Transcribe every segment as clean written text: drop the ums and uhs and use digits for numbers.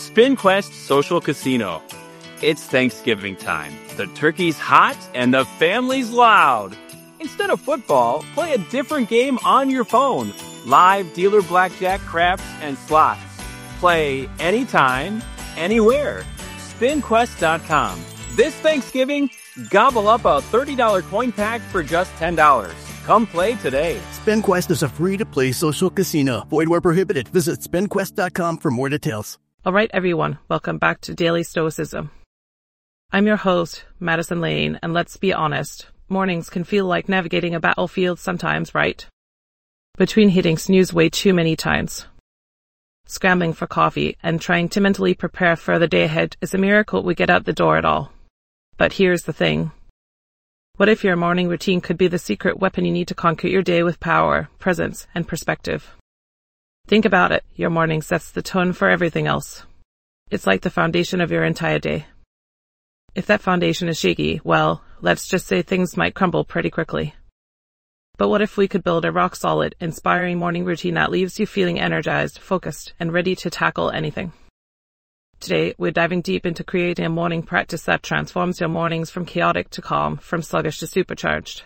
SpinQuest Social Casino. It's Thanksgiving time. The turkey's hot and the family's loud. Instead of football, play a different game on your phone. Live dealer blackjack, craps, and slots. Play anytime, anywhere. SpinQuest.com. This Thanksgiving, gobble up a $30 coin pack for just $10. Come play today. SpinQuest is a free-to-play social casino. Void where prohibited. Visit SpinQuest.com for more details. All right, everyone. Welcome back to Daily Stoicism. I'm your host, Madison Lane, and let's be honest, mornings can feel like navigating a battlefield sometimes, right? Between hitting snooze way too many times, scrambling for coffee, and trying to mentally prepare for the day ahead is a miracle we get out the door at all. But here's the thing. What if your morning routine could be the secret weapon you need to conquer your day with power, presence, and perspective? Think about it. Your morning sets the tone for everything else. It's like the foundation of your entire day. If that foundation is shaky, well, let's just say things might crumble pretty quickly. But what if we could build a rock-solid, inspiring morning routine that leaves you feeling energized, focused, and ready to tackle anything? Today, we're diving deep into creating a morning practice that transforms your mornings from chaotic to calm, from sluggish to supercharged.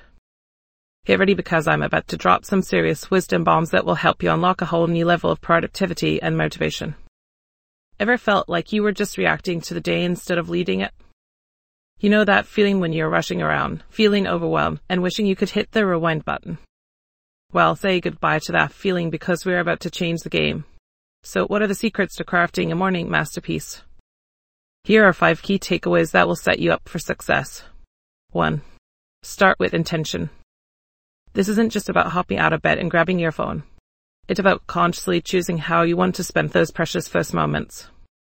Get ready because I'm about to drop some serious wisdom bombs that will help you unlock a whole new level of productivity and motivation. Ever felt like you were just reacting to the day instead of leading it? You know that feeling when you're rushing around, feeling overwhelmed, and wishing you could hit the rewind button? Well, say goodbye to that feeling because we're about to change the game. So what are the secrets to crafting a morning masterpiece? Here are 5 key takeaways that will set you up for success. 1. Start with intention. This isn't just about hopping out of bed and grabbing your phone. It's about consciously choosing how you want to spend those precious first moments.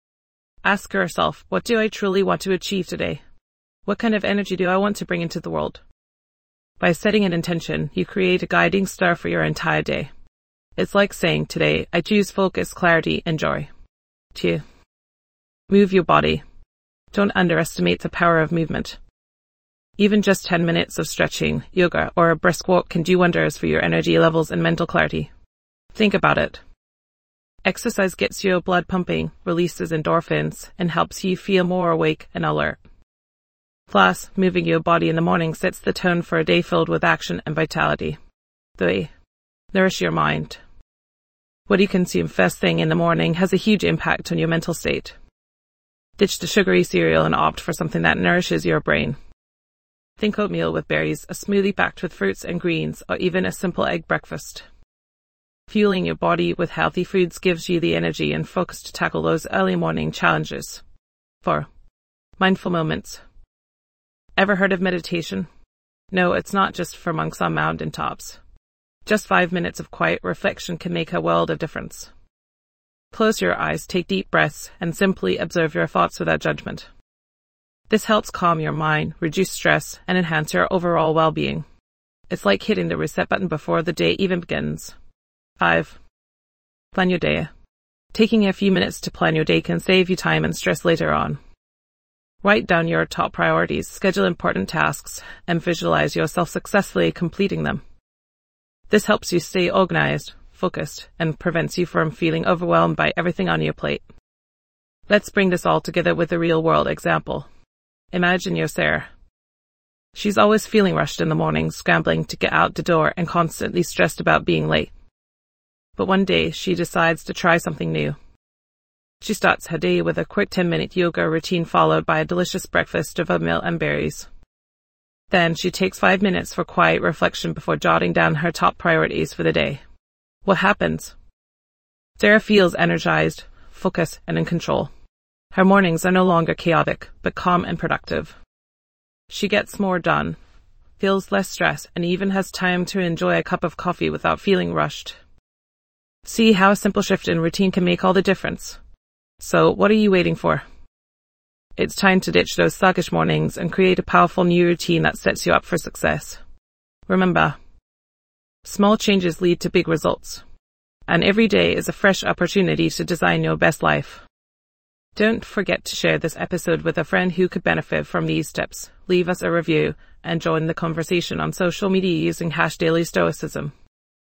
Ask yourself, what do I truly want to achieve today? What kind of energy do I want to bring into the world? By setting an intention, you create a guiding star for your entire day. It's like saying, today, I choose focus, clarity, and joy. 2. Move your body. Don't underestimate the power of movement. Even just 10 minutes of stretching, yoga, or a brisk walk can do wonders for your energy levels and mental clarity. Think about it. Exercise gets your blood pumping, releases endorphins, and helps you feel more awake and alert. Plus, moving your body in the morning sets the tone for a day filled with action and vitality. 3. Nourish your mind. What you consume first thing in the morning has a huge impact on your mental state. Ditch the sugary cereal and opt for something that nourishes your brain. Think oatmeal with berries, a smoothie packed with fruits and greens, or even a simple egg breakfast. Fueling your body with healthy foods gives you the energy and focus to tackle those early morning challenges. 4. Mindful moments. Ever heard of meditation? No, it's not just for monks on mountain tops. Just 5 minutes of quiet reflection can make a world of difference. Close your eyes, take deep breaths, and simply observe your thoughts without judgment. This helps calm your mind, reduce stress, and enhance your overall well-being. It's like hitting the reset button before the day even begins. 5. Plan your day. Taking a few minutes to plan your day can save you time and stress later on. Write down your top priorities, schedule important tasks, and visualize yourself successfully completing them. This helps you stay organized, focused, and prevents you from feeling overwhelmed by everything on your plate. Let's bring this all together with a real-world example. Imagine you're Sarah. She's always feeling rushed in the morning, scrambling to get out the door and constantly stressed about being late. But one day, she decides to try something new. She starts her day with a quick 10-minute yoga routine followed by a delicious breakfast of oatmeal and berries. Then she takes 5 minutes for quiet reflection before jotting down her top priorities for the day. What happens? Sarah feels energized, focused, and in control. Her mornings are no longer chaotic, but calm and productive. She gets more done, feels less stress, and even has time to enjoy a cup of coffee without feeling rushed. See how a simple shift in routine can make all the difference. So, what are you waiting for? It's time to ditch those sluggish mornings and create a powerful new routine that sets you up for success. Remember, small changes lead to big results, and every day is a fresh opportunity to design your best life. Don't forget to share this episode with a friend who could benefit from these tips. Leave us a review and join the conversation on social media using #DailyStoicism.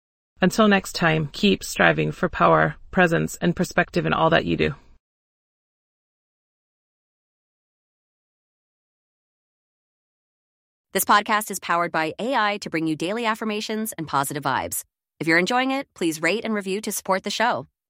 Until next time, keep striving for power, presence, and perspective in all that you do. This podcast is powered by AI to bring you daily affirmations and positive vibes. If you're enjoying it, please rate and review to support the show.